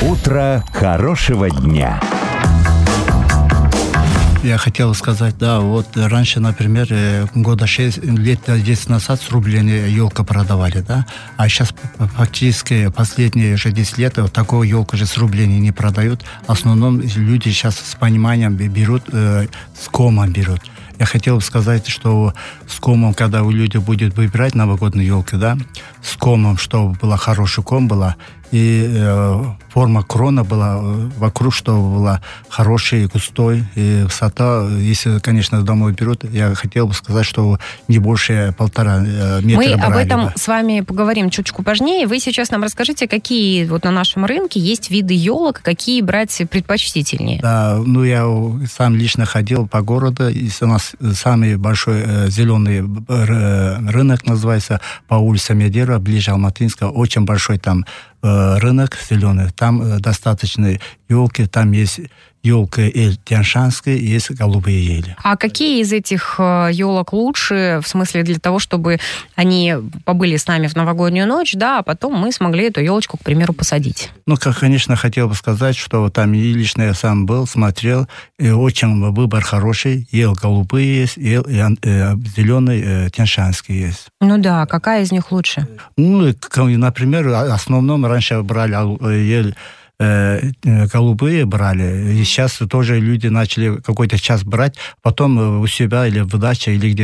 Утро хорошего дня. Я хотел сказать, да, вот раньше, например, года 6 лет 10 назад с рублями елка продавали, да, а сейчас фактически последние уже 10 лет вот такую елку же с рублями не продают. В основном люди сейчас с пониманием берут, с комом берут. Я хотел сказать, что с комом, когда у людей будет выбирать новогоднюю елку, да, с комом, чтобы была хороший ком была, и форма крона была вокруг, чтобы была хорошей, густой, и высота, если, конечно, домой берут, я хотел бы сказать, что не больше 1,5 метра. Мы об этом бы. с вами поговорим чуточку позднее. Вы сейчас нам расскажите, какие вот на нашем рынке есть виды елок, какие брать предпочтительнее. Да, ну я сам лично ходил по городу, и у нас самый большой зеленый рынок называется по улице Медера, ближе Алматинска, очень большой там рынок зеленый, там достаточно елки, там есть елка тяньшанская, есть голубые ели. А какие из этих елок лучше, в смысле для того, чтобы они побыли с нами в новогоднюю ночь, да, а потом мы смогли эту елочку, к примеру, посадить? Ну, конечно, хотел бы сказать, что там и лично я сам был, смотрел, и очень выбор хороший, ел голубые есть, ел зеленый тяньшанский есть. Ну да, какая из них лучше? Ну, например, в основном раньше брали голубые брали, и сейчас тоже люди начали какой-то час брать, потом у себя или в даче, или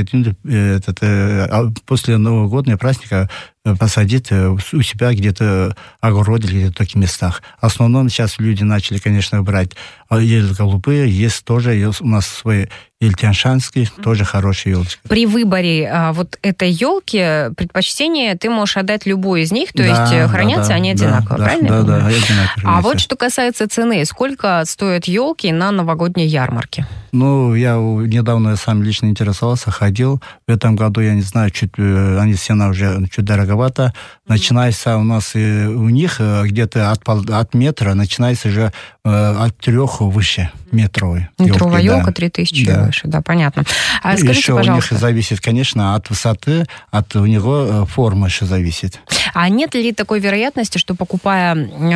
где-то после новогоднего праздника посадить у себя где-то огороде, где-то в таких местах. В основном сейчас люди начали, конечно, брать ель голубые, есть тоже, есть у нас свои ель тяньшанские, тоже хорошие елочки. При выборе вот этой елки предпочтение ты можешь отдать любой из них, то есть хранятся они одинаково, правильно? Да, одинаково. А вот что касается цены, сколько стоят елки на новогодней ярмарке? Ну, я недавно сам лично интересовался, ходил. В этом году, я не знаю, они цена уже чуть дороговато. Начинается у нас у них где-то от метра, начинается уже от 3 выше метровой. Метровая елка 3000 и выше, да, понятно. А скажите, еще пожалуйста, у них зависит, конечно, от высоты, от у него формы еще зависит. А нет ли такой вероятности, что, покупая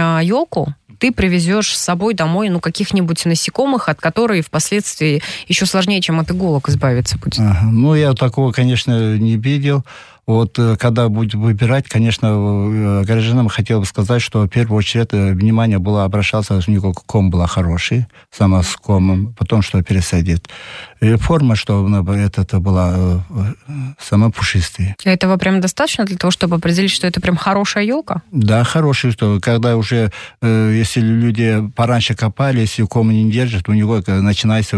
елку, ты привезешь с собой домой каких-нибудь насекомых, от которых впоследствии еще сложнее, чем от иголок, избавиться будет? Ну, я такого, конечно, не видел. Вот когда будет выбирать, конечно, горожанам хотел бы сказать, что в первую очередь внимание было обращаться, у него ком был хороший, сама с комом, потом что пересадить. И форма, чтобы это была сама пушистая. Этого прям достаточно для того, чтобы определить, что это прям хорошая елка? Да, хорошая, что когда уже, если люди пораньше копали, если ком не держит, у него начинается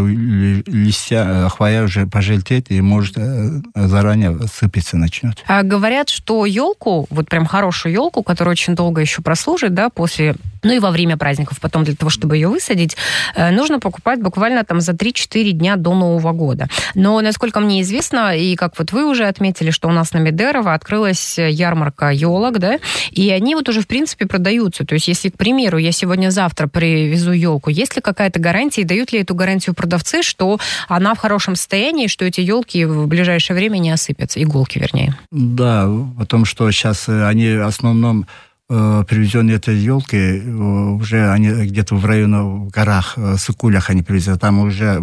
листья, хвоя уже пожелтеть и может заранее сыпаться начнет. А говорят, что елку, вот прям хорошую елку, которая очень долго еще прослужит, да, после, и во время праздников, потом для того, чтобы ее высадить, нужно покупать буквально там за 3-4 дня до Нового года. Но, насколько мне известно, и как вот вы уже отметили, что у нас на Медерово открылась ярмарка елок, да, и они вот уже, в принципе, продаются. То есть, если, к примеру, я сегодня-завтра привезу елку, есть ли какая-то гарантия, и дают ли эту гарантию продавцы, что она в хорошем состоянии, что эти елки в ближайшее время не осыпятся, иголки, вернее? Да, потому что сейчас они в основном привезенные этой елки, уже они где-то в районе, в горах, в Сыкулях они привезли, там уже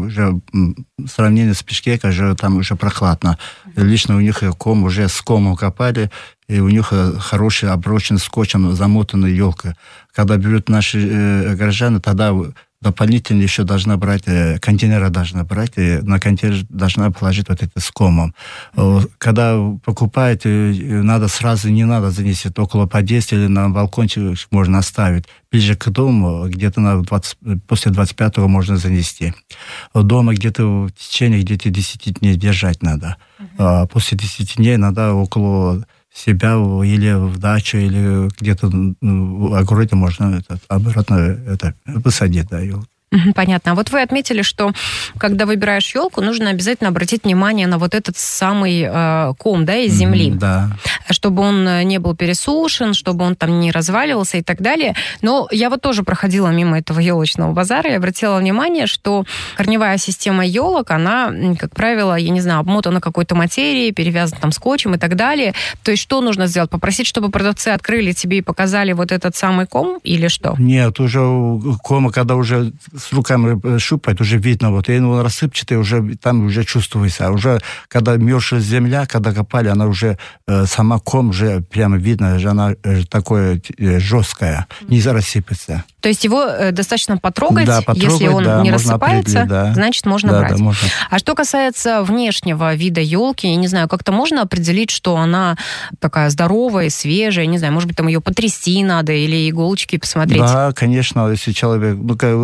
сравнение с Бишкеком, там уже прохладно. Лично у них ком уже с комом копали, и у них хороший оброчен скотчем замотанная елка. Когда берут наши горожане, тогда дополнительно еще должна брать, контейнеры должна брать, и на контейнер должна положить вот это с комом. Когда покупаете, надо сразу, не надо занести, около подъезда или на балкончик можно оставить. Ближе к дому, где-то после 25-го можно занести. Дома где-то в течение где-то 10 дней держать надо. После 10 дней надо около себя или в дачу, или где-то в огороде можно обратно высадить, да, елку. Понятно. А вот вы отметили, что когда выбираешь елку, нужно обязательно обратить внимание на вот этот самый ком, да, из земли. Да. Чтобы он не был пересушен, чтобы он там не разваливался и так далее. Но я вот тоже проходила мимо этого елочного базара и обратила внимание, что корневая система елок, она, как правило, я не знаю, обмотана какой-то материей, перевязана там скотчем и так далее. То есть что нужно сделать? Попросить, чтобы продавцы открыли тебе и показали вот этот самый ком или что? Нет, уже кома, когда уже с руками щупать, уже видно, вот, и он рассыпчатый, уже там уже чувствуется. А уже, когда мерзшая земля, когда копали, она уже, сама ком уже прямо видно, она такое жесткая, не рассыпется. То есть его достаточно потрогать, да, если он да, не рассыпается, да. значит, можно брать. Да, можно. А что касается внешнего вида елки, я не знаю, как-то можно определить, что она такая здоровая, свежая, не знаю, может быть, там ее потрясти надо или иголочки посмотреть? Да, конечно, если человек,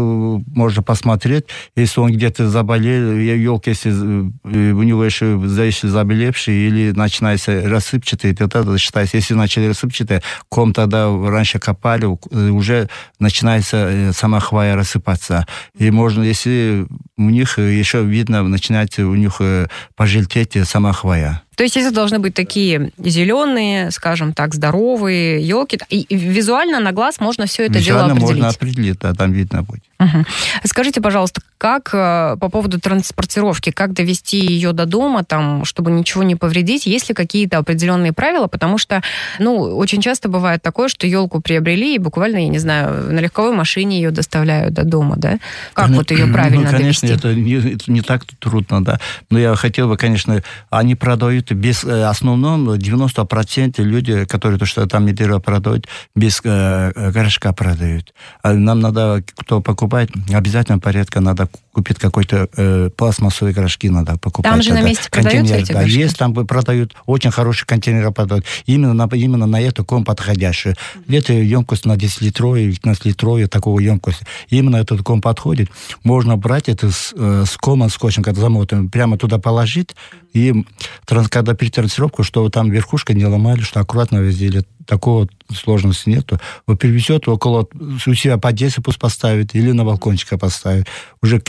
можно посмотреть, если он где-то заболел, елка, если у него еще заболевший или начинается рассыпчатый, то это считается, если начали рассыпчатый, ком тогда раньше копали, уже начинается сама хвоя рассыпаться. И можно, если у них еще видно, начинает у них пожелтеть сама хвоя. То есть это должны быть такие зеленые, скажем так, здоровые елки. И визуально на глаз можно все это дело определить. Можно определить, да, там видно будет. Угу. Скажите, пожалуйста, как по поводу транспортировки, как довести ее до дома, там, чтобы ничего не повредить? Есть ли какие-то определенные правила? Потому что, очень часто бывает такое, что елку приобрели и буквально, я не знаю, на легковой машине ее доставляют до дома, да? Как вот ее правильно конечно, довести? это не так трудно, да. Но я хотел бы, конечно, они продают без, в основном 90% люди, которые то, что там дерево продают, без горшка продают. А нам надо, кто покупает, обязательно порядка надо купить какой-то пластмассовые горшки надо покупать. Там же на месте продаются эти горшки? Есть, там продают, очень хорошие контейнеры продают. Именно на эту ком подходящую. Где-то емкость на 10-литровую, 15-литровую такого емкости. Именно этот ком подходит. Можно брать это с комом, скотчем, когда замотаем, прямо туда положить, и когда при транспортировке, что там верхушка не ломали, что аккуратно везде, такого сложности нету. Вот привезет около, у себя подъезд пусть поставит, или на балкончика поставит. Уже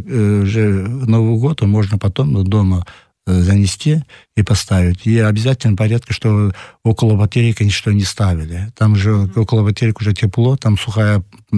Новый год можно потом дома занести и поставить. И обязательно порядка, что около батарейки ничто не ставили. Там же около батарейки уже тепло, там сухая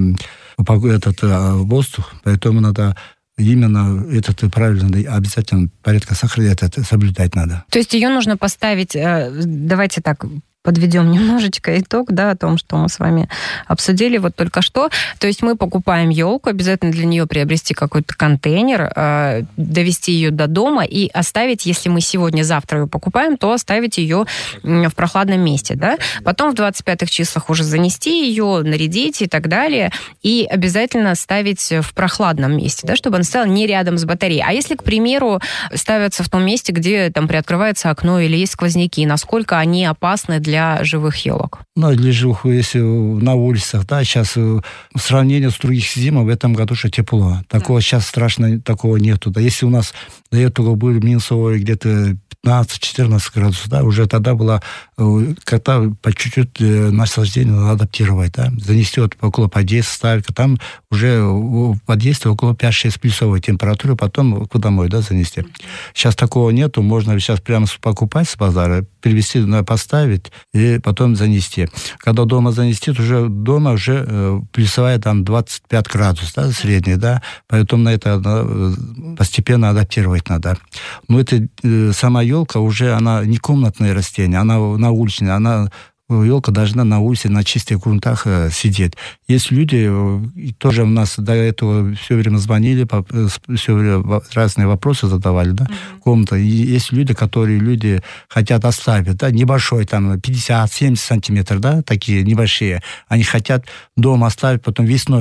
воздух, поэтому надо именно этот правильно, обязательно порядка сохранять, это соблюдать надо. То есть ее нужно поставить, давайте так, подведем немножечко итог, да, о том, что мы с вами обсудили вот только что. То есть мы покупаем елку, обязательно для нее приобрести какой-то контейнер, довести ее до дома и оставить, если мы сегодня-завтра ее покупаем, то оставить ее в прохладном месте, да. Потом в 25-х числах уже занести ее, нарядить и так далее, и обязательно ставить в прохладном месте, да, чтобы она стояла не рядом с батареей. А если, к примеру, ставятся в том месте, где там приоткрывается окно или есть сквозняки, насколько они опасны для живых елок? Для живых, если на улицах, да, сейчас в сравнении с других зимой в этом году что тепло. Такого сейчас страшно, такого нету. Да, если у нас до этого были минусовые где-то 15-14 градусов, да, уже тогда было, когда по чуть-чуть наслаждение надо адаптировать, да, занести вот около подъезда, ставить, там уже в подъезде около 5-6 плюсовой температуры, потом домой, да, занести. Сейчас такого нету, можно сейчас прямо покупать с базара, привезти, поставить и потом занести. Когда дома занести, уже дома уже плюсовая там 25 градусов, да, средний, да, поэтому на это постепенно адаптировать надо. Но это сама елка уже, она не комнатное растение, она на уличная, елка должна на улице, на чистых грунтах сидеть. Есть люди, тоже у нас до этого все время звонили, все время разные вопросы задавали, да, комната. И есть люди, которые хотят оставить, да, небольшой, там, 50-70 сантиметров, да, такие небольшие. Они хотят дома оставить, потом весной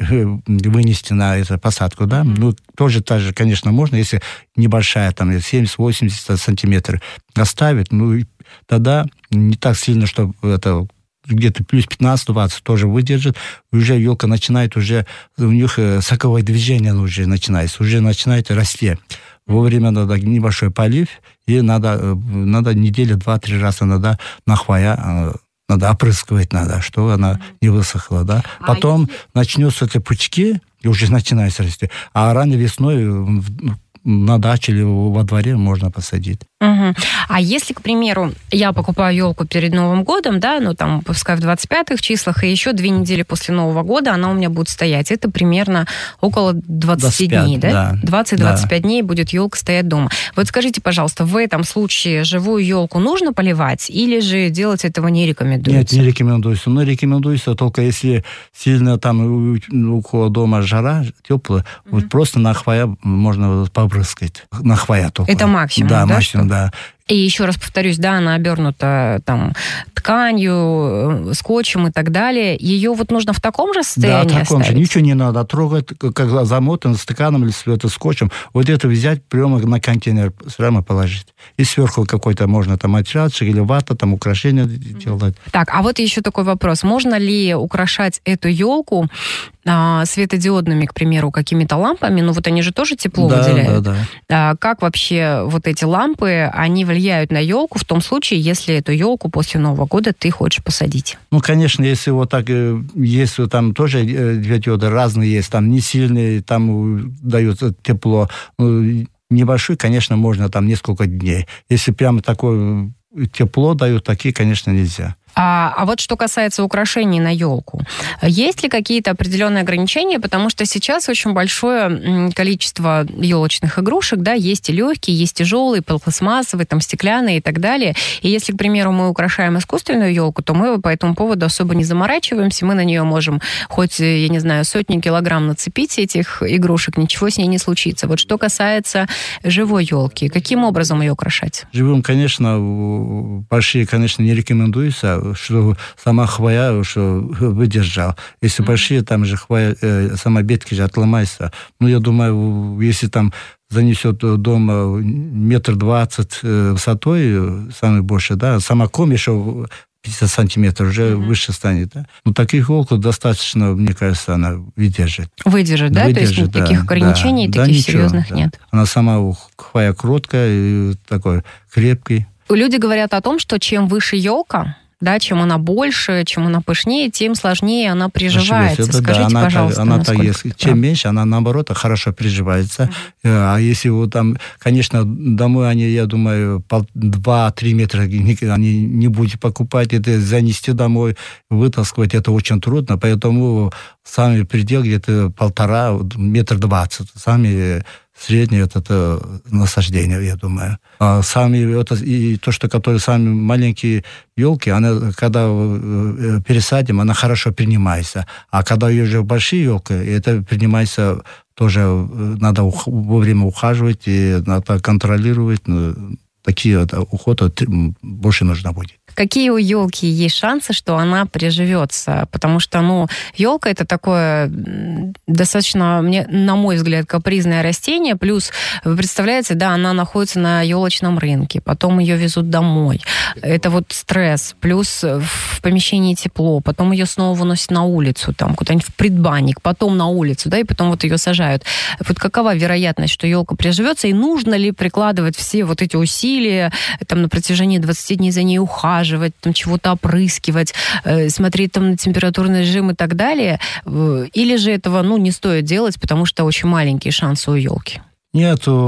вынести на эту посадку, да. Тоже, конечно, можно, если небольшая, там, 70-80 сантиметров оставить, тогда не так сильно, чтобы это где-то плюс 15-20 тоже выдержит. Уже елка начинает, уже у них соковое движение уже начинается, уже начинает расти. Вовремя надо небольшой полив, и надо недели 2-3 раза надо на хвоя надо опрыскивать, чтобы она не высохла, да. Потом начнутся эти пучки, и уже начинает расти. А ранней весной на даче или во дворе можно посадить. Угу. А если, к примеру, я покупаю елку перед Новым годом, да, ну там, пускай в 25-х числах, и еще 2 недели после Нового года она у меня будет стоять. Это примерно около 20 25, дней, да? 20-25 да. дней будет елка стоять дома. Вот скажите, пожалуйста, в этом случае живую елку нужно поливать или же делать этого не рекомендуется? Нет, не рекомендуется. Но рекомендуется только если сильно там около дома жара, теплая, вот просто на хвоя можно побрызгать. На хвоя только. Это максимум, да? Да, максимум, да. И еще раз повторюсь, да, она обернута там тканью, скотчем и так далее. Ее вот нужно в таком же состоянии да, в таком оставить? же. Ничего не надо трогать, как замотан стаканом или это скотчем. Вот это взять, прямо на контейнер прямо положить. И сверху какой-то можно там материальчик или вата, там украшения делать. Так, а вот еще такой вопрос. Можно ли украшать эту елку светодиодными, к примеру, какими-то лампами? Ну вот они же тоже тепло выделяют. Да. Как вообще вот эти лампы, они влияют на елку в том случае, если эту елку после Нового года ты хочешь посадить? Ну, конечно, если вот так, если там тоже диоды разные есть, там не сильные, там дают тепло, небольшой, конечно, можно там несколько дней. Если прямо такое тепло дают, такие, конечно, нельзя. А вот что касается украшений на елку, есть ли какие-то определенные ограничения? Потому что сейчас очень большое количество елочных игрушек, да, есть и легкие, есть тяжелые, пластмассовые, там, стеклянные и так далее. И если, к примеру, мы украшаем искусственную елку, то мы по этому поводу особо не заморачиваемся, мы на нее можем хоть, я не знаю, сотни килограмм нацепить этих игрушек, ничего с ней не случится. Вот что касается живой елки, каким образом ее украшать? Живым, конечно, большие, конечно, не рекомендуется, что сама хвоя, что выдержал. Если большие, там же хвоя, сама ветки же отломается. Ну, я думаю, если там занесет дома 1,20 м высотой, самый больше, да, сама ком еще 50 сантиметров уже выше станет, да. Ну, таких елок достаточно, мне кажется, она выдержит. Выдержит, да? То есть да, таких ограничений таких ничего, серьезных нет? Она сама хвоя кроткая и такой крепкий. Люди говорят о том, что чем выше елка, да, чем она больше, чем она пышнее, тем сложнее она приживается. Это, скажите, да, пожалуйста, она насколько если чем меньше, она, наоборот, хорошо приживается. А если вот там, конечно, домой они, я думаю, 2-3 метра они не будете покупать, это занести домой, вытаскивать, это очень трудно, поэтому самый предел где-то 1,5 метра 20. Сами среднее это насаждение, я думаю. А сами это и то, что которые сами маленькие елки, она когда пересадим, она хорошо принимается. А когда уже большие елки, это принимается тоже надо вовремя ухаживать и надо контролировать. Такие уходы больше нужно будет. Какие у елки есть шансы, что она приживется? Потому что, елка это такое достаточно, на мой взгляд, капризное растение. Плюс, вы представляете, да, она находится на елочном рынке, потом ее везут домой. Это вот стресс. Плюс в помещении тепло, потом ее снова выносят на улицу, там куда-нибудь в предбанник, потом на улицу, да, и потом вот ее сажают. Вот какова вероятность, что елка приживется, и нужно ли прикладывать все вот эти усилия там на протяжении 20 дней за ней ухаживать, там чего-то опрыскивать, смотреть там на температурный режим и так далее, или же этого, не стоит делать, потому что очень маленькие шансы у елки? Нет, и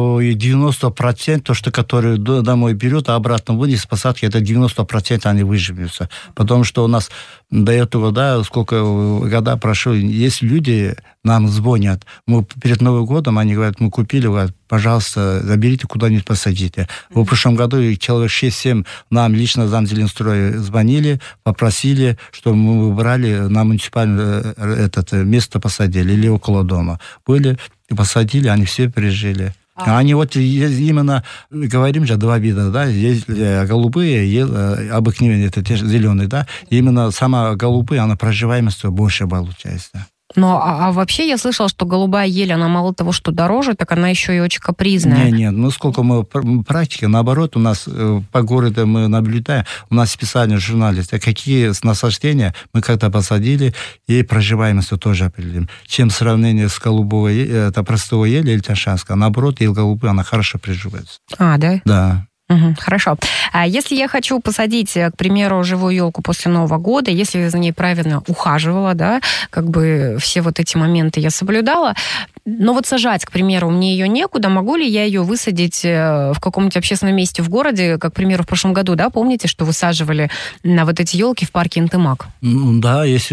90%, то, что которые домой берут, а обратно вынес с посадки, это 90% они выживутся. Потому что у нас до этого, да, сколько года прошло, есть люди, нам звонят, мы перед Новым годом, они говорят, мы купили, говорят, пожалуйста, заберите куда-нибудь, посадите. В прошлом году человек 6-7 нам лично Замзеленстрой звонили, попросили, чтобы мы выбрали на муниципальное место посадили или около дома. Были и посадили, они все пережили. Они вот именно, говорим же, 2 вида, да, есть голубые, обыкновенные, это те же зеленые, да, именно сама голубая, она проживаемость больше получается. А вообще я слышала, что голубая ель, она мало того, что дороже, так она еще и очень капризная. Нет, сколько мы практики, наоборот, у нас по городу мы наблюдаем, у нас специальный журналист, какие насаждения мы как-то посадили, и проживаемость тоже определим. Чем в сравнении с голубой, это простой ель или тяньшанская, наоборот, ель голубая, она хорошо приживается. Да? Да. Хорошо. А если я хочу посадить, к примеру, живую елку после Нового года, если я за ней правильно ухаживала, да, как бы все вот эти моменты я соблюдала, но вот сажать, к примеру, мне ее некуда, могу ли я ее высадить в каком-нибудь общественном месте в городе, как, к примеру, в прошлом году, да, помните, что высаживали на вот эти елки в парке Интемак? Да, если,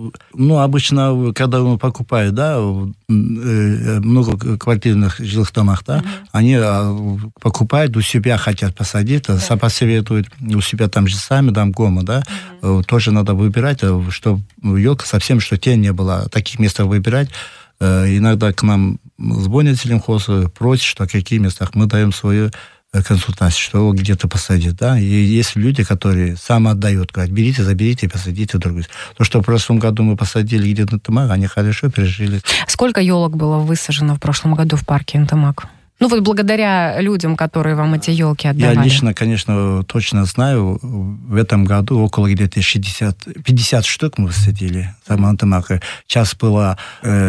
обычно, когда мы покупаем, да, в многоквартирных жилых домах, да, они покупают, у себя хотят посадить, посоветуют у себя там же сами, там дома, да, тоже надо выбирать, чтобы елка совсем, что тень не было, таких мест выбирать. Иногда к нам звонят сельхоз, просят, что в каких местах мы даем свою консультацию, что где-то посадить, да, и есть люди, которые сами отдают, говорят, берите, заберите и посадите другую. То, что в прошлом году мы посадили где-то Интемак, они хорошо пережили. Сколько елок было высажено в прошлом году в парке Интемак? Ну вот благодаря людям, которые вам эти елки отдавали. Я лично, конечно, точно знаю, в этом году около где-то 50 штук мы высадили. Сейчас была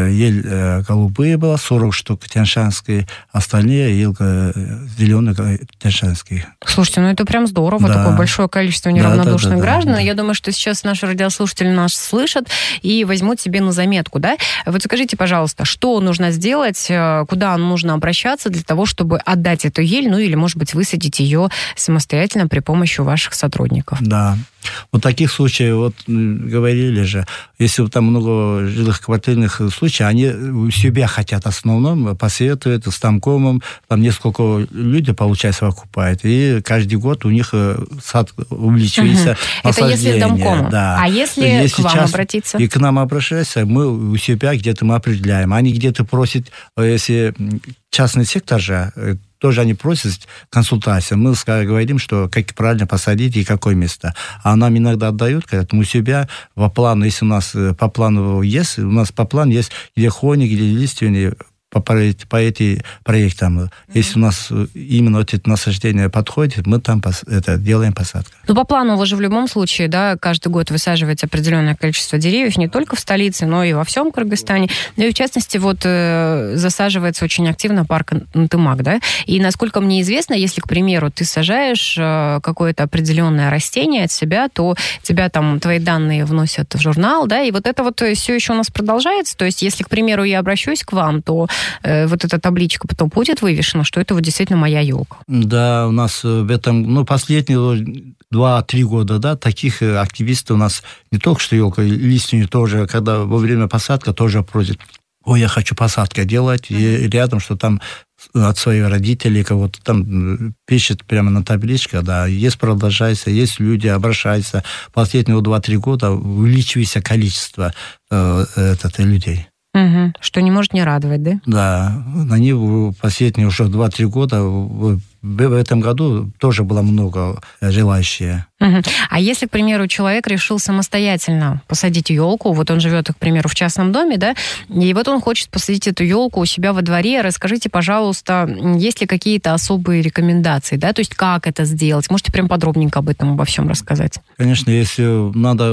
ель голубые, была 40 штук тяньшанские, остальные елка зеленые тяньшанские. Слушайте, это прям здорово, такое большое количество неравнодушных граждан. Да. Я думаю, что сейчас наши радиослушатели нас слышат и возьмут себе на заметку, да? Вот скажите, пожалуйста, что нужно сделать, куда нужно обращаться для того, чтобы отдать эту ель, или, может быть, высадить ее самостоятельно при помощи ваших сотрудников? Да. Вот таких случаев, вот говорили же, если там много жилых квартирных случаев, они у себя хотят в основном, посоветуют с тамкомом, там несколько людей, получается, окупают, и каждый год у них сад увеличивается. Это если тамкомом. Да. А если к вам обратиться? И к нам обращаются, мы у себя где-то мы определяем. Они где-то просят, если частный сектор же, тоже они просят консультации. Мы говорим, что как правильно посадить и какое место. А нам иногда отдают, говорят, мы у себя по плану, если у нас по плану есть, у нас по плану есть где хоник, где лиственный, по этим проектам. Если у нас именно это насаждение подходит, мы там делаем посадку. По плану вы же в любом случае, да, каждый год высаживаете определенное количество деревьев, не только в столице, но и во всем Кыргызстане. Ну и в частности, засаживается очень активно парк Интемак, да? И насколько мне известно, если, к примеру, ты сажаешь какое-то определенное растение от себя, то тебя там, твои данные вносят в журнал, да, и это все еще у нас продолжается. То есть, если, к примеру, я обращусь к вам, то вот эта табличка потом будет вывешена, что это действительно моя елка. Да, у нас в этом, последние 2-3 года, да, таких активистов у нас не только что елка, лиственник тоже, когда во время посадки тоже просят, я хочу посадку делать, и рядом, что там от своих родителей кого-то там пишет прямо на табличке, да, есть продолжается, есть люди обращаются. Последние 2-3 года увеличивается количество людей. Что не может не радовать, да? Да, они последние уже 2-3 года, в этом году тоже было много желающих. А если, к примеру, человек решил самостоятельно посадить елку, он живет, к примеру, в частном доме, да, и он хочет посадить эту елку у себя во дворе, расскажите, пожалуйста, есть ли какие-то особые рекомендации, да, то есть как это сделать? Можете прям подробненько об этом, обо всем рассказать? Конечно, если надо,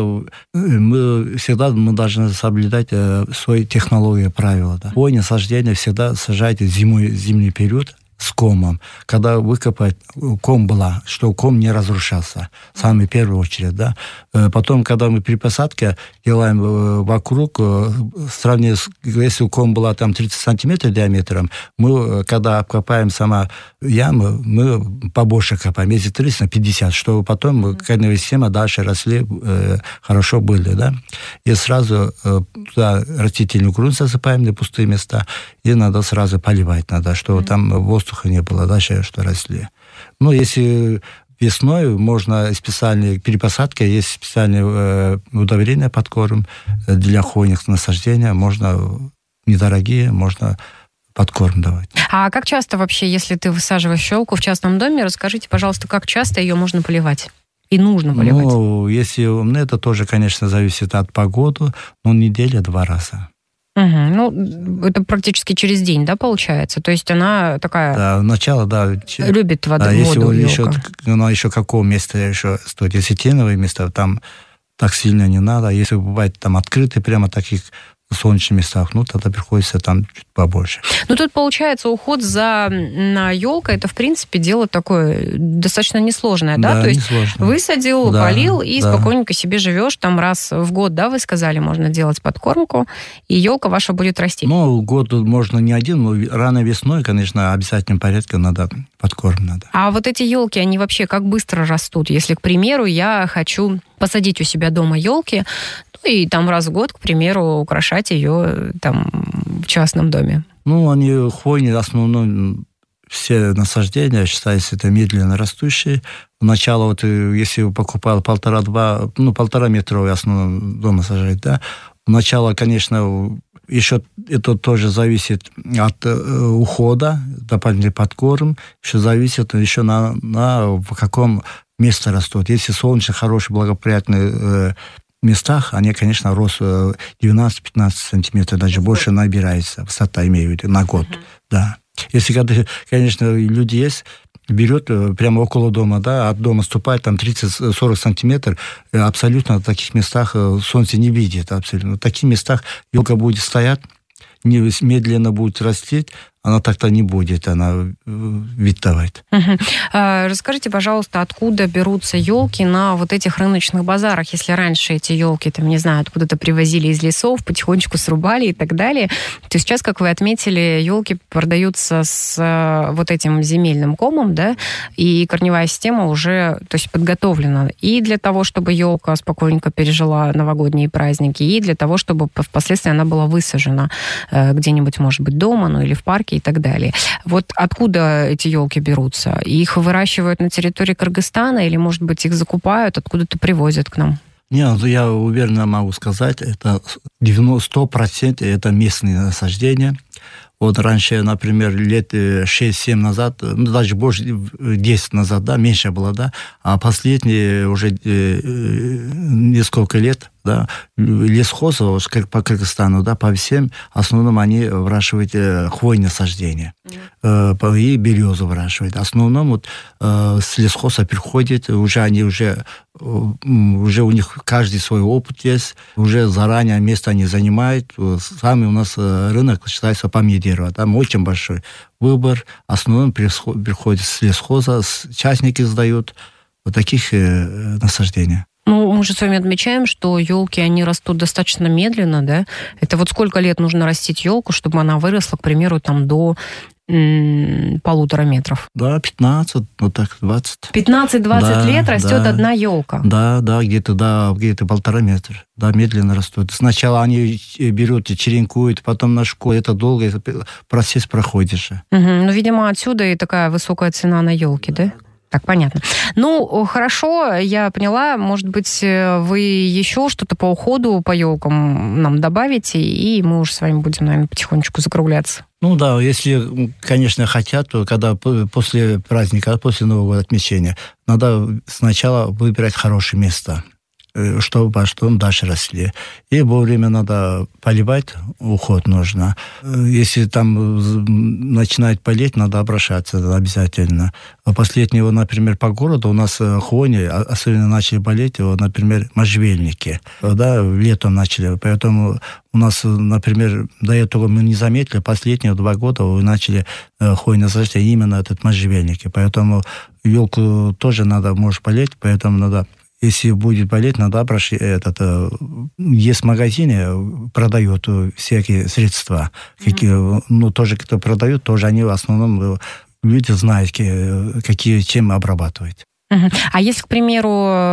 мы должны соблюдать свои технологии, правила, да. По насаждению всегда сажайте зимний период, с комом. Когда выкопать, ком была, что ком не разрушался. В самую первую очередь, да. Потом, когда мы при посадке делаем вокруг, сравнивая, если ком была там 30 сантиметров диаметром, мы, когда обкопаем сама яму, мы побольше копаем, если 30 на 50, чтобы потом корневые системы дальше росли, хорошо были, да. И сразу туда растительный грунт засыпаем на пустые места, и надо сразу поливать, чтобы там воздуха не было, дальше что росли. Если весной можно специальные перепосадки, есть специальные удобрения под корм для хвойных насаждений, можно недорогие, можно под корм давать. А как часто вообще, если ты высаживаешь елку в частном доме, расскажите, пожалуйста, как часто ее можно поливать? И нужно поливать? Если это тоже, конечно, зависит от погоды, неделя 2 раза. Это практически через день, да, получается? То есть она такая... Да, начало, да. Любит воду, если елка. Еще какого места еще стоит? Если теневое место, там так сильно не надо. Если бывает там открытые, прямо таких солнечных местах, тогда приходится там чуть побольше. Тут, получается, уход за елкой, это, в принципе, дело такое достаточно несложное, да? То есть несложно. Высадил, полил и спокойненько себе живешь, там раз в год, да, вы сказали, можно делать подкормку, и елка ваша будет расти. Год можно не один, но рано весной, конечно, обязательным порядком надо подкорм надо. А вот эти елки, они вообще как быстро растут? Если, к примеру, я хочу посадить у себя дома елки, и там раз в год, к примеру, украшать ее там в частном доме. Они хвойные, в основном все насаждения, считается, это медленно растущие. Сначала, если покупал 1,5 метра, в основном дома сажать, да. Сначала, конечно, еще это тоже зависит от ухода, дополнительный подкорм, еще зависит еще в каком месте растут. Если солнечные, хорошие, благоприятные местах, они, конечно, рост 12-15 сантиметров, даже больше набирается, высота имею в виду, на год, да. Если, конечно, люди есть, берет прямо около дома, да, от дома ступает там 30-40 сантиметров, абсолютно в таких местах солнце не видит, абсолютно. В таких местах елка будет стоять, медленно будет расти, она так-то не будет, она витавает. Расскажите, пожалуйста, откуда берутся елки на вот этих рыночных базарах, если раньше эти елки, там, не знаю, откуда-то привозили из лесов, потихонечку срубали и так далее, то сейчас, как вы отметили, елки продаются с вот этим земельным комом, да, и корневая система уже, то есть, подготовлена и для того, чтобы елка спокойненько пережила новогодние праздники, и для того, чтобы впоследствии она была высажена где-нибудь, может быть, дома, или в парке, и так далее. Вот откуда эти елки берутся? Их выращивают на территории Кыргызстана или, может быть, их закупают, откуда-то привозят к нам? Нет, я уверенно могу сказать, это 100% это местные насаждения. Вот раньше, например, лет 6-7 назад, даже больше 10 назад, да, меньше было, да, а последние уже несколько лет, да, лесхозы по Кыргызстану, да, по всем, в основном они выращивают хвойные насаждения. И березу выращивают. В основном с лесхоза приходят, уже у них каждый свой опыт есть, уже заранее место они занимают. Самый у нас рынок считается по Медерово, там очень большой выбор. В основном приходят с лесхоза, частники сдают вот таких насаждений. Мы же с вами отмечаем, что елки, они растут достаточно медленно, да? Это вот сколько лет нужно растить елку, чтобы она выросла, к примеру, там до 1,5 метров? Да, 15, 20. 15-20 лет растет одна елка? Да, где-то 1,5 метра. Да, медленно растут. Сначала они берут и черенкуют, потом на школу. Это долго, процесс проходишь. Видимо, отсюда и такая высокая цена на елки, да? Так, понятно. Хорошо, я поняла. Может быть, вы еще что-то по уходу, по елкам нам добавите, и мы уже с вами будем, наверное, потихонечку закругляться. Если, конечно, хотят, то когда после праздника, после Нового года отмечения, надо сначала выбирать хорошее место, чтобы дальше росли. И вовремя надо поливать, уход нужно. Если там начинает полеть, надо обращаться обязательно. Последнего, например, по городу у нас хвойни, особенно начали болеть, например, можжевельники. Да, летом начали. Поэтому у нас, например, до этого мы не заметили, последние 2 года мы начали хвойное насаждение именно этот можжевельники. Поэтому елку тоже может болеть, поэтому надо... Если будет болеть, надо обращаться. Есть магазины, продают всякие средства. Тоже кто продает, тоже они в основном люди знают, чем обрабатывать. А если, к примеру,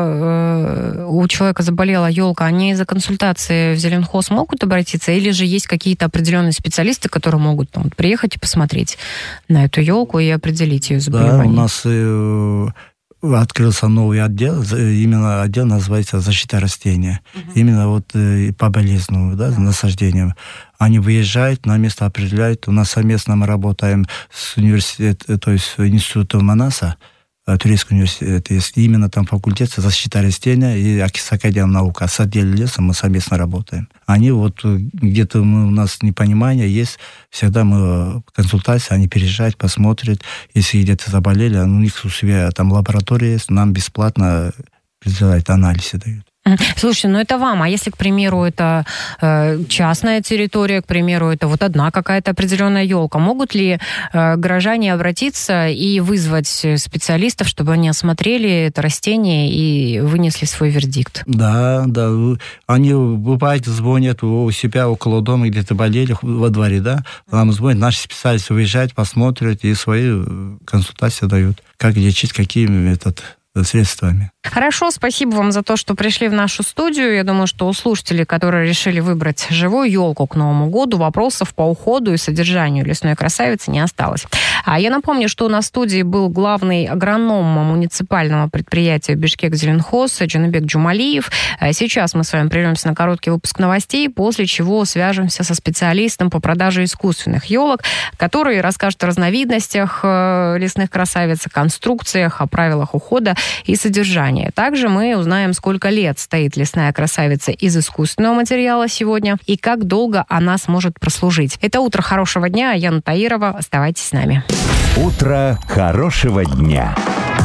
у человека заболела елка, они за консультацией в зеленхоз могут обратиться, или же есть какие-то определенные специалисты, которые могут приехать и посмотреть на эту елку и определить ее заболевание? Да, у нас открылся новый отдел, именно отдел называется «Защита растения». Именно по болезням, насаждениям. Они выезжают, на место определяют. У нас совместно мы работаем с университетом, то есть институтом Манаса, Турецкий университет, есть именно там факультет защиты растения и Академия наук. С отделом леса мы совместно работаем. Они где-то у нас непонимание есть, всегда мы консультации, они переезжают, посмотрят, если где-то заболели, у них у себя там лаборатория есть, нам бесплатно присылают, анализы дают. Слушайте, ну это вам, а если, к примеру, это частная территория, к примеру, это вот одна какая-то определенная елка, могут ли горожане обратиться и вызвать специалистов, чтобы они осмотрели это растение и вынесли свой вердикт? Да. Они, бывает, звонят у себя около дома, где-то болели во дворе, да? Нам звонят, наши специалисты выезжают, посмотрят и свои консультации дают, как лечить, какими средствами. Хорошо, спасибо вам за то, что пришли в нашу студию. Я думаю, что у слушателей, которые решили выбрать живую елку к Новому году, вопросов по уходу и содержанию лесной красавицы не осталось. А я напомню, что на студии был главный агроном муниципального предприятия Бишкек-Зеленхоз Джаныбек Джумалиев. Сейчас мы с вами прервемся на короткий выпуск новостей, после чего свяжемся со специалистом по продаже искусственных елок, который расскажет о разновидностях лесных красавиц, о конструкциях, о правилах ухода и содержания. Также мы узнаем, сколько лет стоит лесная красавица из искусственного материала сегодня и как долго она сможет прослужить. Это «Утро хорошего дня». Яна Таирова. Оставайтесь с нами. Утро хорошего дня.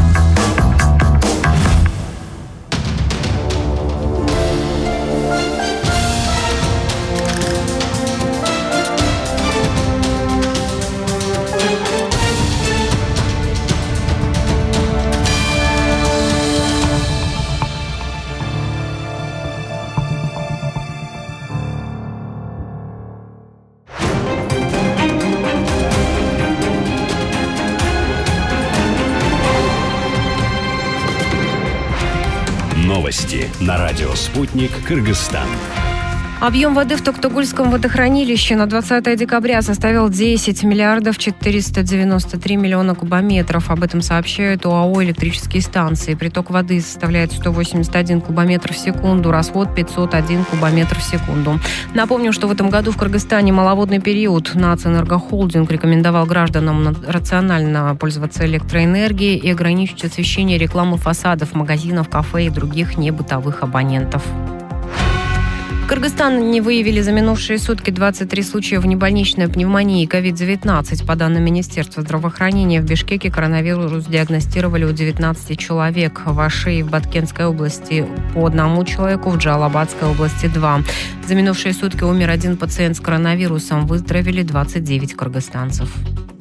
Новости на радио «Спутник Кыргызстан». Объем воды в Токтагульском водохранилище на 20 декабря составил 10 миллиардов 493 миллиона кубометров. Об этом сообщают ОАО «Электрические станции». Приток воды составляет 181 кубометр в секунду, расход 501 кубометр в секунду. Напомним, что в этом году в Кыргызстане маловодный период. Нацэнергохолдинг рекомендовал гражданам рационально пользоваться электроэнергией и ограничить освещение рекламы фасадов, магазинов, кафе и других небытовых абонентов. В Кыргызстане выявили за минувшие сутки 23 случая внебольничной пневмонии COVID-19. По данным Министерства здравоохранения, в Бишкеке коронавирус диагностировали у 19 человек. В Оши и в Баткенской области по 1 человеку, в Джалабадской области 2. За минувшие сутки умер 1 пациент с коронавирусом. Выздоровели 29 кыргызстанцев.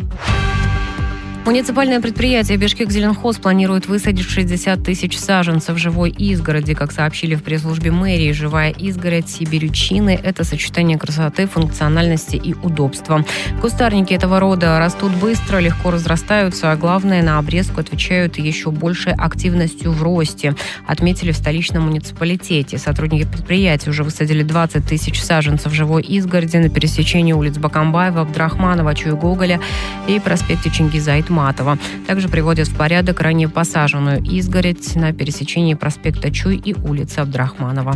Муниципальное предприятие Бишкек-Зеленхоз планирует высадить 60 тысяч саженцев живой изгороди. Как сообщили в пресс-службе мэрии, живая изгородь и берючины – это сочетание красоты, функциональности и удобства. Кустарники этого рода растут быстро, легко разрастаются, а главное, на обрезку отвечают еще большей активностью в росте, отметили в столичном муниципалитете. Сотрудники предприятия уже высадили 20 тысяч саженцев живой изгороди на пересечении улиц Бакамбаева, Абдрахманова, Чуй-Гоголя и проспекте Чингиза Айтматова. Также приводят в порядок ранее посаженную изгородь на пересечении проспекта Чуй и улицы Абдрахманова.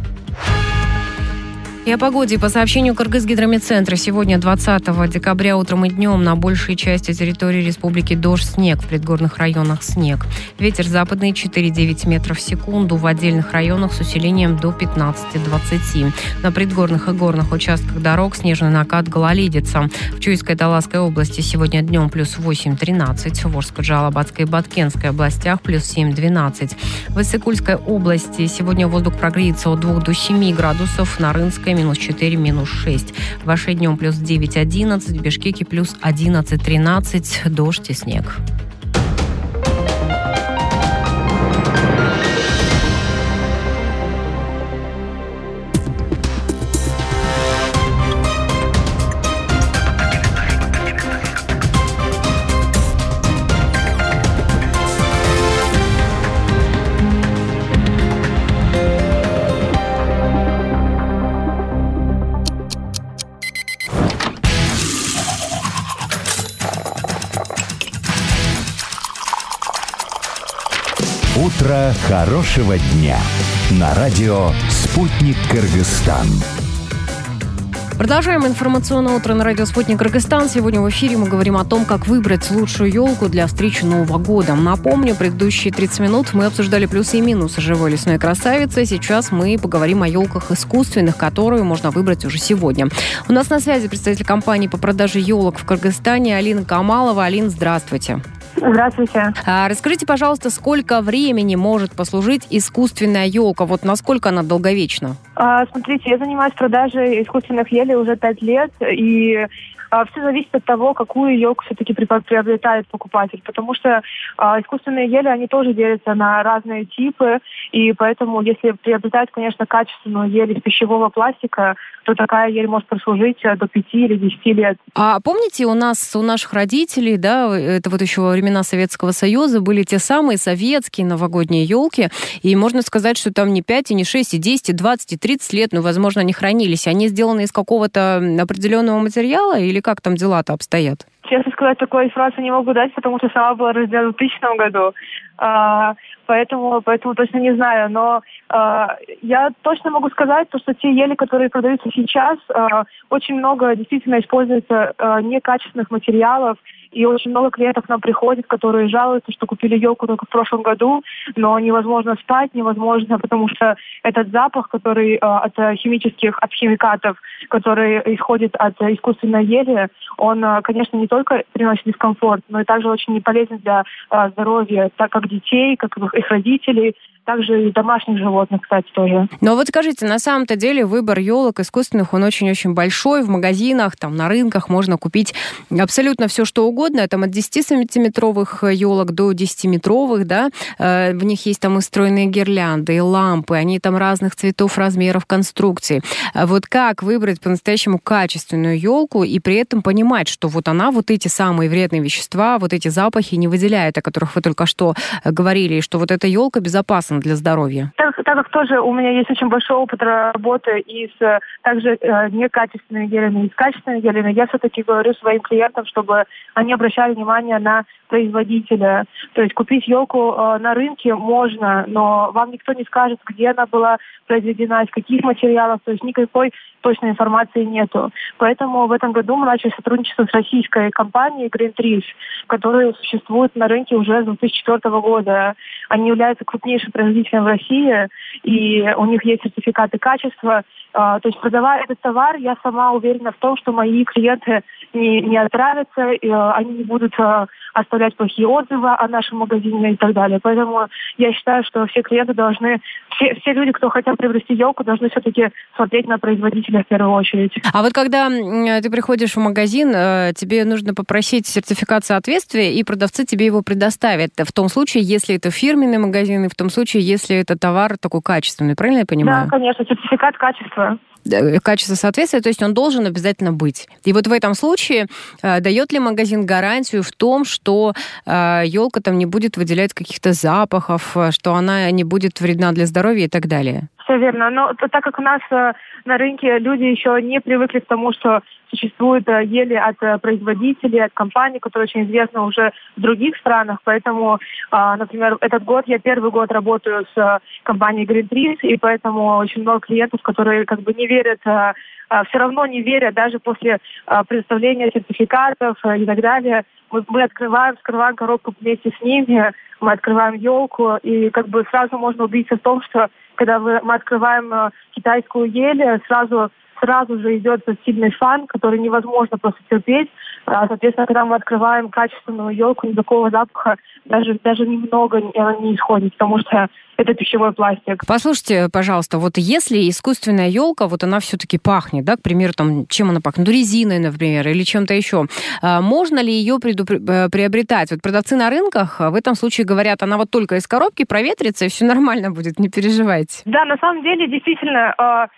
И о погоде. По сообщению Кыргызгидромедцентра, сегодня, 20 декабря, утром и днем на большей части территории республики дождь, снег, в предгорных районах снег. Ветер западный 4,9 метров в секунду, в отдельных районах с усилением до 15-20. На предгорных и горных участках дорог снежный накат, гололедица. В Чуйской и Таласской области сегодня днем плюс 8-13, в Орско-Джалабадской и Баткенской областях плюс 7-12. В Иссыкульской области сегодня воздух прогреется от 2 до 7 градусов, на Рынской минус 4, минус 6. В Аше днем плюс 9-11, в Бишкеке плюс 11-13, дождь и снег. Утро хорошего дня. На радио «Спутник Кыргызстан». Продолжаем информационное утро на радио «Спутник Кыргызстан». Сегодня в эфире мы говорим о том, как выбрать лучшую елку для встречи Нового года. Напомню, предыдущие 30 минут мы обсуждали плюсы и минусы живой лесной красавицы. Сейчас мы поговорим о елках искусственных, которые можно выбрать уже сегодня. У нас на связи представитель компании по продаже елок в Кыргызстане Алина Камалова. Алина, здравствуйте. Здравствуйте. Расскажите, пожалуйста, сколько времени может послужить искусственная елка? Вот насколько она долговечна? Смотрите, я занимаюсь продажей искусственных елей уже 5 лет, и все зависит от того, какую елку все-таки приобретает покупатель, потому что искусственные ели, они тоже делятся на разные типы, и поэтому, если приобретать, конечно, качественную ель из пищевого пластика, то такая ель может прослужить до 5 или 10 лет. А помните, у наших родителей, да, это вот еще во времена Советского Союза, были те самые советские новогодние елки, и можно сказать, что там не 5, и не 6, и 10, и 20, и 30 лет, но, возможно, они хранились. Они сделаны из какого-то определенного материала, или как там дела-то обстоят? Честно сказать, такой информации не могу дать, потому что сама была рождена в 2000 году. Поэтому точно не знаю. Но я точно могу сказать, что те ели, которые продаются сейчас, очень много действительно используется некачественных материалов. И очень много клиентов к нам приходит, которые жалуются, что купили елку только в прошлом году, но невозможно спать, невозможно, потому что этот запах, который от химикатов, который исходит от искусственной ели, он, конечно, не только приносит дискомфорт, но и также очень не полезен для здоровья, так как детей, как их родителей, также и домашних животных, кстати, тоже. Но вот скажите, на самом-то деле выбор елок искусственных, он очень-очень большой. В магазинах, там, на рынках можно купить абсолютно все, что угодно. Там от 10-сантиметровых елок до 10-метровых, да. В них есть там и стройные гирлянды, и лампы. Они там разных цветов, размеров, конструкций. Вот как выбрать по-настоящему качественную елку и при этом понимать, что вот она вот эти самые вредные вещества, вот эти запахи не выделяет, о которых вы только что говорили, и что вот эта елка безопасна для здоровья? Так как тоже у меня есть очень большой опыт работы и с также некачественными гелями, и с качественными гелями, я все-таки говорю своим клиентам, чтобы они обращали внимание на производителя. То есть купить елку на рынке можно, но вам никто не скажет, где она была произведена, из каких материалов, то есть никакой точной информации нету. Поэтому в этом году мы начали сотрудничество с российской компанией Green Trees, которая существует на рынке уже с 2004 года. Они являются крупнейшим производителем в России, и у них есть сертификаты качества. То есть, продавая этот товар, я сама уверена в том, что мои клиенты не отравятся, они не будут оставлять плохие отзывы о нашем магазине и так далее. Поэтому я считаю, что все клиенты должны, все люди, кто хотят приобрести елку, должны все-таки смотреть на производителя в первую очередь. А вот когда ты приходишь в магазин, тебе нужно попросить сертификат соответствия, и продавцы тебе его предоставят. В том случае, если это фирменный магазин, и в том случае, если это товар такой качественный. Правильно я понимаю? Да, конечно, сертификат качества. Качество соответствия, то есть он должен обязательно быть. И вот в этом случае дает ли магазин гарантию в том, что елка там не будет выделять каких-то запахов, что она не будет вредна для здоровья и так далее? Все верно. Но так как у нас на рынке люди еще не привыкли к тому, что существуют ели от производителей, от компаний, которые очень известны уже в других странах. Поэтому, например, этот год я первый год работаю с компанией Green Trees, и поэтому очень много клиентов, которые как бы не верят, все равно не верят даже после предоставления сертификатов и так далее. Мы вскрываем коробку вместе с ними, мы открываем елку, и как бы сразу можно убедиться в том, что когда мы открываем китайскую ель, сразу же идет сильный фан, который невозможно просто терпеть. Соответственно, когда мы открываем качественную елку, никакого запаха даже немного не исходит, потому что это пищевой пластик. Послушайте, пожалуйста, вот если искусственная елка, вот она все-таки пахнет, да, к примеру, там, чем она пахнет? Ну, резиной, например, или чем-то еще. Можно ли ее приобретать? Вот продавцы на рынках в этом случае говорят, она вот только из коробки проветрится, и все нормально будет, не переживайте. Да, на самом деле, действительно,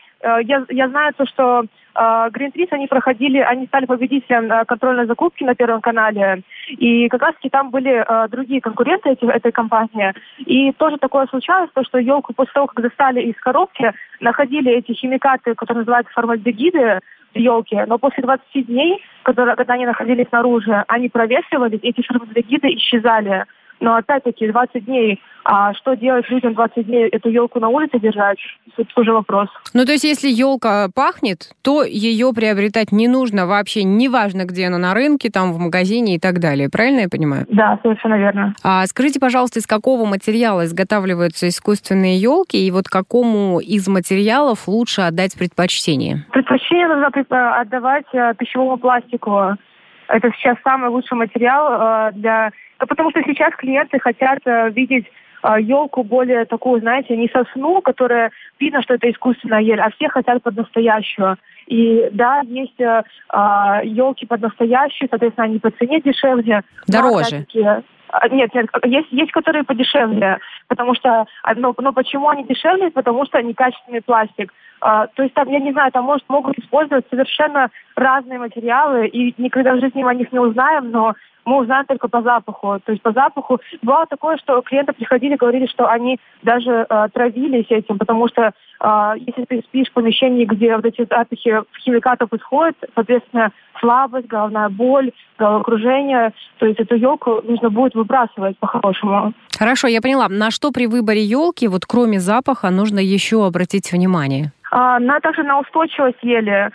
я знаю то, что Green Trees, они стали победителем контрольной закупки на Первом канале, и как раз-таки там были другие конкуренты этой компании, и тоже такое случалось, то, что елку после того, как достали из коробки, находили эти химикаты, которые называются формальдегиды в елке, но после 20 дней, когда они находились снаружи, они проветривались, эти формальдегиды исчезали. Но опять-таки 20 дней, а что делать людям 20 дней? Эту елку на улице держать? Это уже вопрос. Ну, то есть, если елка пахнет, то ее приобретать не нужно вообще, неважно, где она на рынке, там, в магазине и так далее. Правильно я понимаю? Да, совершенно верно. Скажите, пожалуйста, из какого материала изготавливаются искусственные елки, и вот какому из материалов лучше отдать предпочтение? Предпочтение нужно отдавать пищевому пластику. Это сейчас самый лучший материал для... Потому что сейчас клиенты хотят видеть елку более такую, знаете, не сосну, которая видно, что это искусственная ель, а все хотят под настоящую. И да, есть елки под настоящую, соответственно, они по цене дешевле. Дороже. Нет, есть которые подешевле, потому что, но почему они дешевле? Потому что они качественный пластик. То есть там, я не знаю, там могут использовать совершенно разные материалы, и никогда в жизни мы о них не узнаем, но мы узнаем только по запаху. То есть по запаху бывало такое, что клиенты приходили, говорили, что они даже травились этим, потому что если ты спишь в помещении, где вот эти запахи химикатов исходят, соответственно, слабость, головная боль, головокружение, то есть эту елку нужно будет выбрасывать по-хорошему. Хорошо, я поняла. На что при выборе елки, вот кроме запаха, нужно еще обратить внимание? Также на устойчивость ели,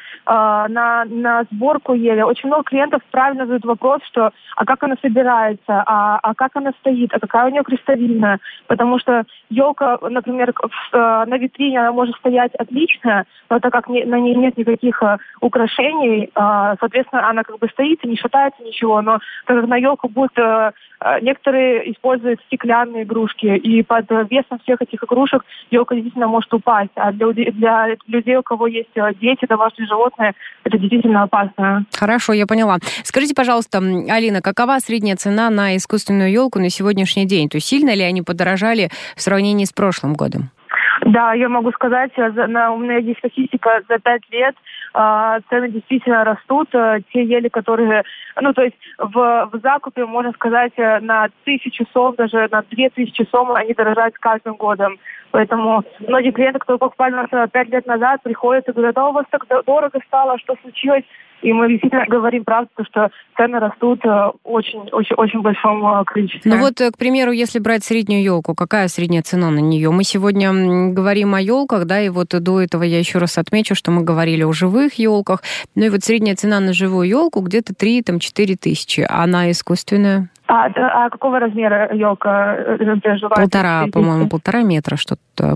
на сборку ели. Очень много клиентов правильно задают вопрос, что а как она собирается, а как она стоит, а какая у нее крестовина. Потому что елка, например, на витрине она может стоять отлично, но так как на ней нет никаких украшений, соответственно, она как бы стоит и не шатается ничего. Но так как на елку будут... Некоторые используют стеклянные игрушки, и под весом всех этих игрушек елка действительно может упасть. А для людей, у кого есть дети, домашние животные, это действительно опасно. Хорошо, я поняла. Скажите, пожалуйста, Алина, какова средняя цена на искусственную елку на сегодняшний день? То есть сильно ли они подорожали в сравнении с прошлым годом? Да, я могу сказать, у меня есть статистика за 5 лет, цены действительно растут. Те ели, которые, то есть в закупе, можно сказать, на 1000 сом, даже на 2000 сом они дорожают с каждым годом. Поэтому многие клиенты, кто покупали у нас 5 лет назад, приходят и говорят, у вас так дорого стало, что случилось? И мы действительно говорим правду, что цены растут в очень большом количестве. Ну вот, к примеру, если брать среднюю елку, какая средняя цена на нее? Мы сегодня говорим о елках, да, и вот до этого я еще раз отмечу, что мы говорили о живых елках. Ну и вот средняя цена на живую елку где-то 3-4 тысячи, а на искусственную? А какого размера елка? По-моему, 1,5 метра, что-то,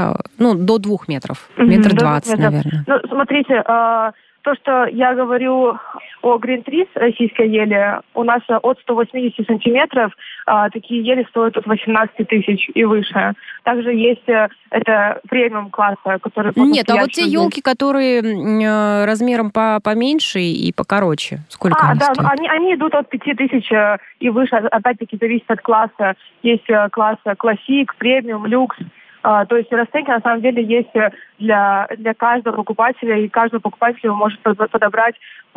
до 2 метров. 1,20 м, наверное. Ну, смотрите, то, что я говорю о Green Trees, российской ели, у нас от 180 сантиметров такие ели стоят от 18 тысяч и выше. Также есть это премиум класса, который... Нет, а вот те елки, которые размером поменьше и покороче, сколько они стоят? Они идут от 5 тысяч и выше, опять-таки зависит от класса. Есть класс классик, премиум, люкс. То есть расценки на самом деле есть для каждого покупателя, и каждый покупатель может подобрать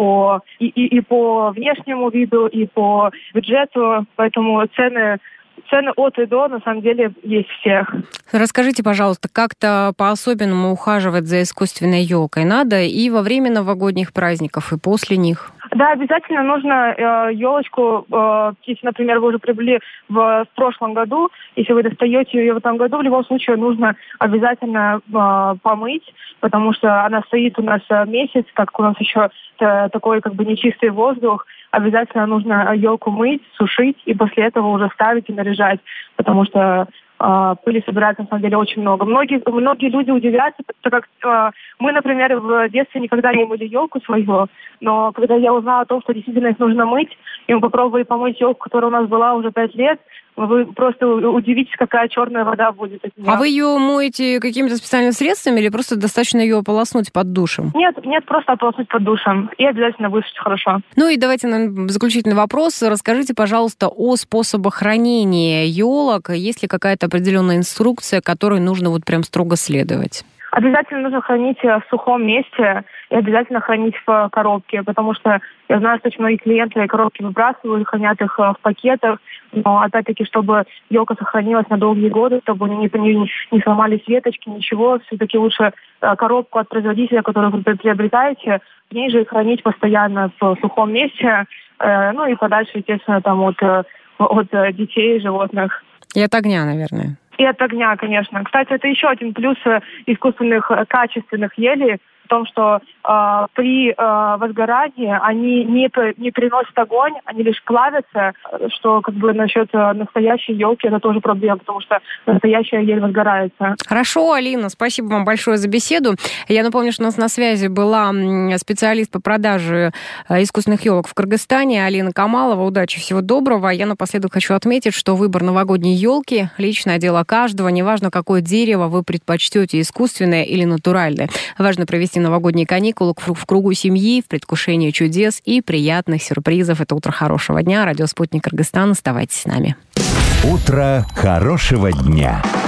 и по внешнему виду, и по бюджету, поэтому цены от и до, на самом деле, есть всех. Расскажите, пожалуйста, как-то по-особенному ухаживать за искусственной елкой надо и во время новогодних праздников, и после них? Да, обязательно нужно елочку, если, например, вы уже приобрели в прошлом году, если вы достаете ее в этом году, в любом случае нужно обязательно помыть, потому что она стоит у нас месяц, так как у нас еще такой как бы нечистый воздух. Обязательно нужно елку мыть, сушить и после этого уже ставить и наряжать, потому что пыли собирается на самом деле очень много. Многие люди удивляются, так как мы, например, в детстве никогда не мыли елку свою, но когда я узнала о том, что действительно их нужно мыть, и мы попробовали помыть елку, которая у нас была уже 5 лет, вы просто удивитесь, какая черная вода будет от нее. А вы ее моете какими-то специальными средствами или просто достаточно ее ополоснуть под душем? Нет, просто ополоснуть под душем и обязательно высушить хорошо. Ну и давайте, наверное, заключительный вопрос. Расскажите, пожалуйста, о способах хранения елок. Есть ли какая-то определенная инструкция, которой нужно вот прям строго следовать? Обязательно нужно хранить в сухом месте и обязательно хранить в коробке, потому что я знаю, что очень многие клиенты коробки выбрасывают, хранят их в пакетах, но опять-таки, чтобы елка сохранилась на долгие годы, чтобы не сломались веточки, ничего, все-таки лучше коробку от производителя, которую вы приобретаете, в ней же хранить постоянно в сухом месте, ну и подальше, естественно, там от детей, животных. И от огня, наверное. И от огня, конечно. Кстати, это еще один плюс искусственных, качественных елей, о том, что при возгорании они не приносят огонь, они лишь плавятся, что как бы насчет настоящей елки это тоже проблема, потому что настоящая ель возгорается. Хорошо, Алина, спасибо вам большое за беседу. Я напомню, что у нас на связи была специалист по продаже искусственных елок в Кыргызстане Алина Камалова. Удачи, всего доброго. Я напоследок хочу отметить, что выбор новогодней елки – личное дело каждого. Неважно, какое дерево вы предпочтете, искусственное или натуральное. Важно провести новогодние каникулы в кругу семьи, в предвкушении чудес и приятных сюрпризов. Это «Утро хорошего дня». Радио «Спутник Кыргызстан». Оставайтесь с нами. Утро хорошего дня.